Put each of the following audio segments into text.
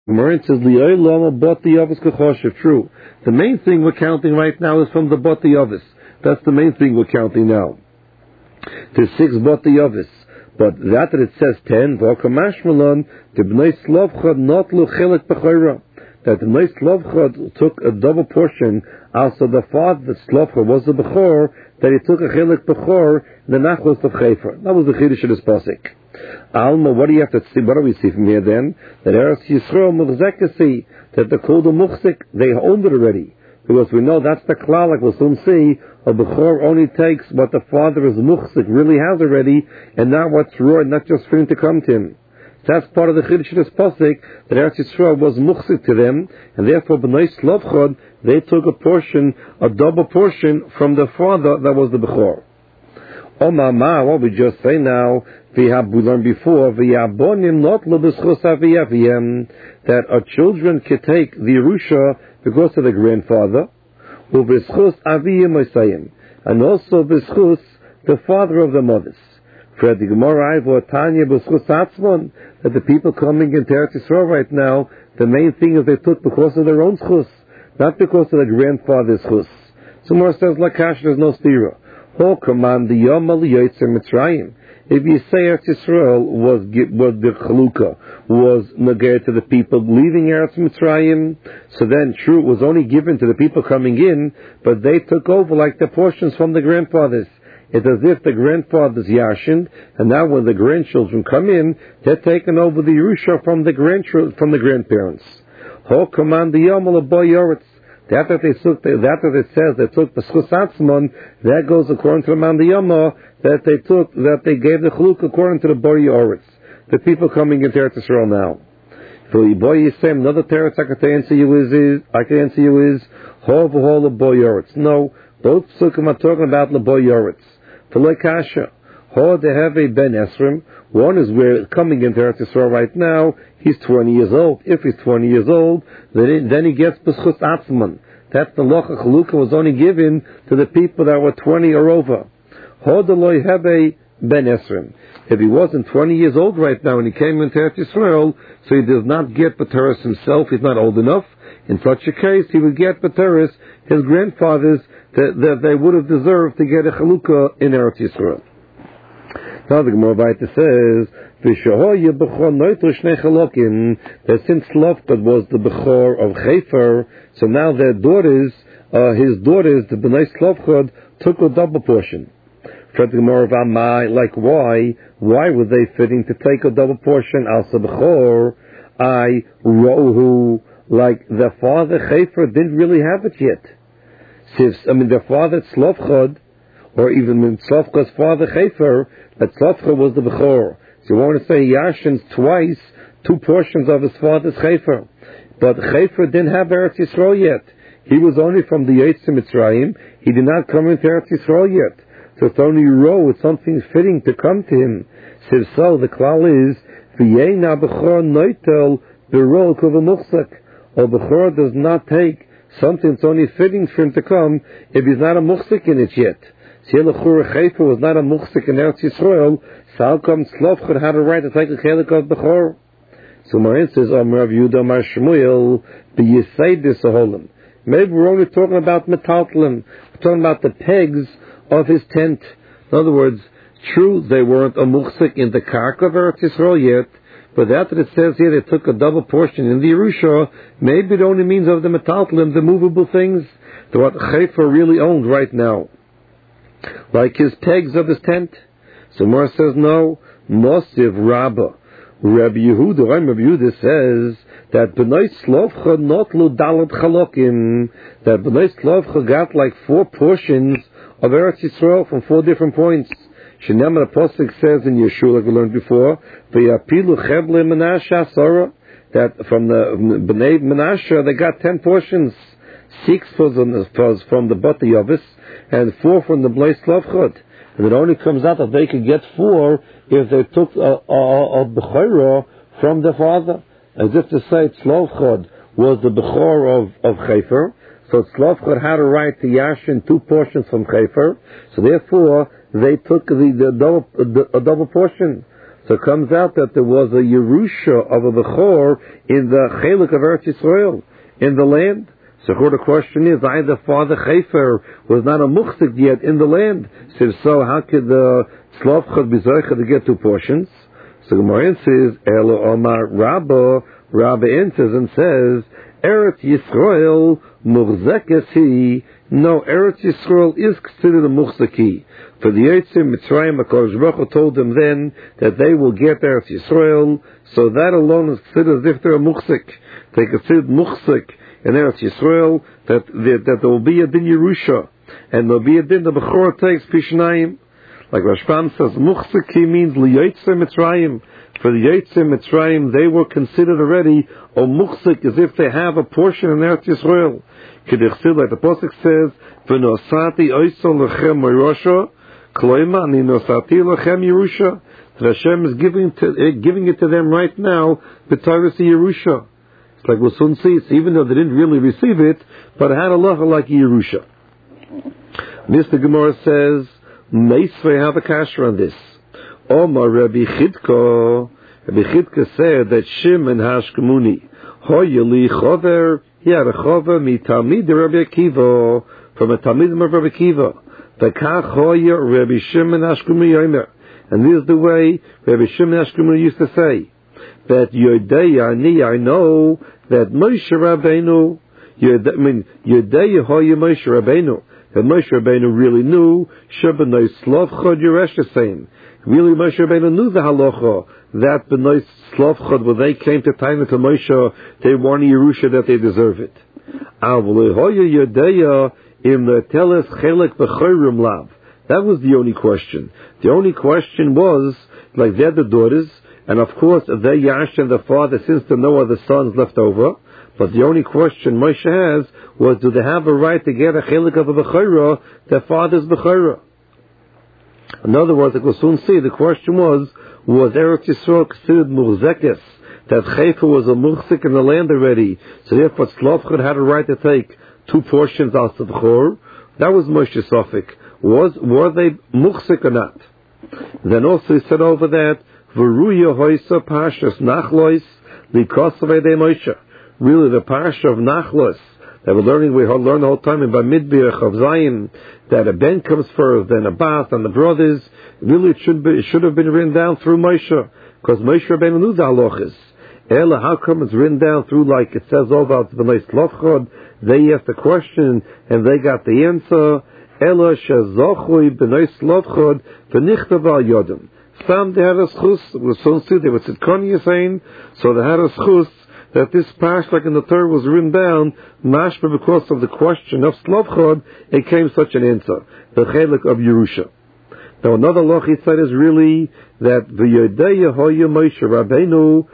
Marin says, true. The main thing we're counting right now is from the Bati Yavis. That's the main thing we're counting now. There's 6 Bati Yavis. But that it says 10, that the Bnei Slavchad took a double portion. Also the father, the Slavchad was the Bechor, that he took a Chelik Bechor, the Nachos of Chefer. That was the Chiddush of this Pasik. Alma, what do you have to see? What do we see from here then? That Eretz Yisrael Muchzekasi, that the Kol Muchzik, they owned it already. Because we know that's the klal, like we'll soon see, a Bechor only takes what the father is Muchzik, really has already, and not what's raw, not just for him to come to him. So that's part of the Chiddush of this Pasik, that Eretz Yisrael was Muchzik to them, and therefore Bnei Slavchad, they took a portion, a double portion from the father that was the Bechor. Mama, what we just say now, we learned before, that our children can take the Yerusha because of the grandfather, and also b'schus the father of the mothers. That the people coming into Eretz Yisrael right now, the main thing is they took because of their own schus, not because of the grandfather's schus. Somewhere says Lakash, there's no stira. If you say Eretz Yisrael was the Chalukah, was negated to the people leaving Eretz Mitzrayim, so then true, it was only given to the people coming in, but they took over like the portions from the grandfathers. It's as if the grandfathers yashined, and now when the grandchildren come in, they're taking over the Yerusha from the grandparents. Ho command the Yomal of Boy Yoretz. That it says they took the Schus Atzmon, that goes according to the Man Yama, that they gave the Chaluk according to the Bori Oretz. The people coming into Eretz Yisrael now. For Boy Yisrael, another teretz I can answer you is Hov Hol Boy Oretz. No, both Sukkim are talking about the Boy Oretz. For Lekasha, Ho they have a Ben Esrim. One is where coming into Eretz Yisrael right now, he's 20 years old. If he's 20 years old, then he gets B'schus Atzman. That's the Locha Chalukah was only given to the people that were 20 or over. Hodaloi Hebe Ben Esrim. If he wasn't 20 years old right now and he came into Eretz Yisrael, so he does not get B'teres himself, he's not old enough. In such a case, he would get B'teres, his grandfathers, that they would have deserved to get a Chalukah in Eretz Yisrael. Now the Gemara Vayta says, that since Slavchad was the Bechor of Chefer, so now their daughters, his daughters, the Bnei Slavchad, took a double portion. Like why? Why were they fitting to take a double portion? Also Bechor, Rohu, like the father Chefer didn't really have it yet. The father Slavchad, or even Slavchad's father Chefer, that Slavchad was the Bechor. So you want to say Yashins twice, 2 portions of his father's Chefer. But Chefer didn't have Eretz Yisrael yet. He was only from the Yetz Mitzrayim. He did not come into Eretz Yisrael yet. So it's only Ro, it's something fitting to come to him. So the klal is, V'yena Bechor noitel b'ro k'v'muchzak. Or Bechor does not take something that's only fitting for him to come if he's not a muchzik in it yet. Sielachur Chefer was not a muchzik in Eretz Yisrael, so how come Slavchad had a right to take a chelik of Bechor? So Marin says, Rav Yehuda Mar Shmuel, b'yisaydis aholim. Maybe we're only talking about metaltlim. We're talking about the pegs of his tent. In other words, true, they weren't a muchzik in the karka of Eretz Yisrael yet, but after it says here they took a double portion in the Yerusha, maybe it only means of the metaltlim, the movable things, that what Chefer really owned right now. Like his pegs of his tent. So Mor says no. Mosiv Rabbah. Rabbi Yehuda says that B'nai Slavcha notlu dalat chalokim. That B'nai Slavcha got like 4 portions of Eretz Yisrael from 4 different points. Shenema the Pasuk says in Yeshua, like we learned before, V'yapilu cheble Menashe asara. That from the B'nai Menashe they got 10 portions. 6 was from the Bati Yavis, and 4 from the Bnei Slavchad. And it only comes out that they could get 4 if they took a Bechorah from the father. As if to say Slavchad was the Bechor of Chefer, so Slavchad had a right to Yashin 2 portions from Chefer, so therefore they took a double portion. So it comes out that there was a Yerusha of a Bechor in the Chelik of Eretz Yisrael, in the land. So the question is, either Father Chefer was not a Muchzik yet in the land. So if so, how could the Tzlofchad be Zoicha to get 2 portions? So Gemara answers, Elo Omar Rabba answers and says, Eretz Yisrael Muchzekes Hi. No, Eretz Yisrael is considered a Muchzeki. For the Yitzim Mitzrayim, HaKadosh Baruch Hu told them then that they will get Eretz Yisrael, so that alone is considered as if they're a Muchzik. They considered Muchzik in Eretz Yisrael, that there will be a din Yerusha, and there will be a din the Bechor takes Pishnayim. Like Rashbam says, Muchzeki means L'Yitzim Mitzrayim. For the Yitzim Mitzrayim, they were considered already a Muchzik, as if they have a portion in Eretz Yisrael. K'dichsid, like the Pasuk says, V'nosati oisol lechem Yerusha, Kloima ani nosati lechem Yerusha. That Hashem is giving it to them right now, B'Torah Yerusha. It's like we'll soon see, it's even though they didn't really receive it, but it had a halacha like Yerusha. Mr. Gemara says, Meisvei have a kasher on this. Omar Rabbi Chidko said that Shimon Hashkemuni, Hoyeli Chover, he had a Chover mitamid Rabbi Akiva, from a Talmidim of Rabbi Akiva. V'kach Hoya Rabbi Shimon Hashkemuni Yomer. And this is the way Rabbi Shimon Hashkemuni used to say, that Yodei Ani, I know that Moshe Rabbeinu, Yodei Hoya Moshe Rabbeinu, that Moshe Rabbeinu really knew, Shabbanoi Slavchod Yereshasayim. Really, Moshe Rabbeinu knew the halacha that B'nai Slavchad, when they came to time to Moshe, they wanted Yerusha that they deserve it. That was the only question. The only question was, like they're the daughters, and of course they Yash and the father, since there are no other sons left over. But the only question Moshe has was, do they have a right to get a chelik of a bechora, their father's bechora? In other words, like we'll soon see, the question was Eretz Yisrael considered Murzekes, that Chefer was a Mursik in the land already, so therefore Tzlofchad had a right to take 2 portions out of the Bechor? That was Moshe Sofik. Were they Mursik or not? Then also he said over that, V'ruya hoisa pashas nachlois likosavei de Moshe. Really, the parsha of Nachlos that we learn the whole time in Bamidbir of Zion, that a ben comes first, then a Bath, and the brothers. Really, it should have been written down through Moshe, because Moshe Rabbeinu knew the halachas. Ela, how come it's written down through, like it says over at the B'nai Slavchad? They asked the question and they got the answer. Ela shezochui B'nai Slavchad v'nichtav al yodem. Some they had a schus. We'll soon see they were tzidkoni saying, so they had a schus that this pash, like in the Torah, was written down, mashma, because of the question of Slavchad, it came such an answer, the chelik of Yerusha. Now another loch he said is really that v'yodei hoya Moshe Rabbeinu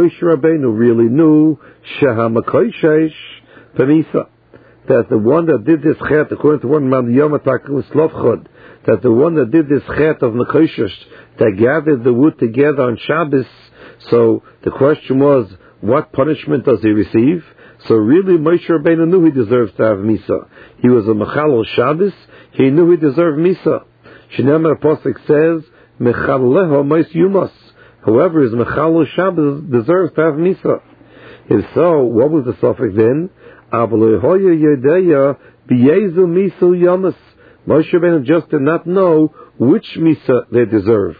really knew shehamakoishesh pemisa, that the one that did this chet, according to one man Yomatak Slavchad, that the one that did this chet of Mekoshesh, that gathered the wood together on Shabbos. So the question was, what punishment does he receive? So really, Moshe Rabbeinu knew he deserves to have Misa. He was a Mechalel Shabbos, he knew he deserved Misa. Shneimar Pasuk says, Mechaleleho Mos Yumas. Whoever is Mechalel Shabbos deserves to have Misa. If so, what was the suffix then? Avalehoya Yedeya B'yezu Misu Yamas. Moshe Rabbeinu just did not know which Misa they deserve.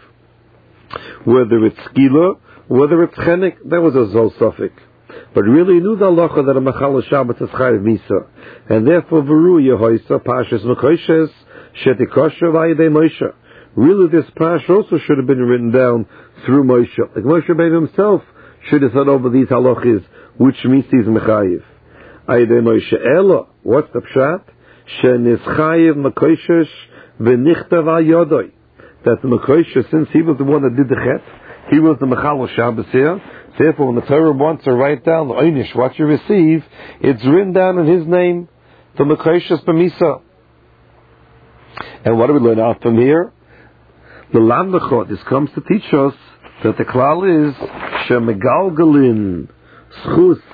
Whether it's Skila, whether it's Chenik, that was a Zol suffix. But really knew the halacha that a Mechal Shabbat is Chayav Misa. And therefore, V'ru Yehoisa, Pashas Mekoshes, Shetikosha Vayidei Moshe. Really this Pash also should have been written down through Moshe. Like Moshe Rabbeinu himself should have said over these halachas, which Misa is Mechayiv. Ayidei Moshe Ela, what's the Pshat? Shenischayiv Mekoshes V'nichtav Al Yodoi. That the Mekoshes, since he was the one that did the Chet, he was the Mechal Shabbos here. Therefore, when the Torah wants to write down the Einish, what you receive, it's written down in his name, the Mekoshes B'misa. And what do we learn out from here? The Lamdachot, this comes to teach us that the klal is Shemegalgalin Schus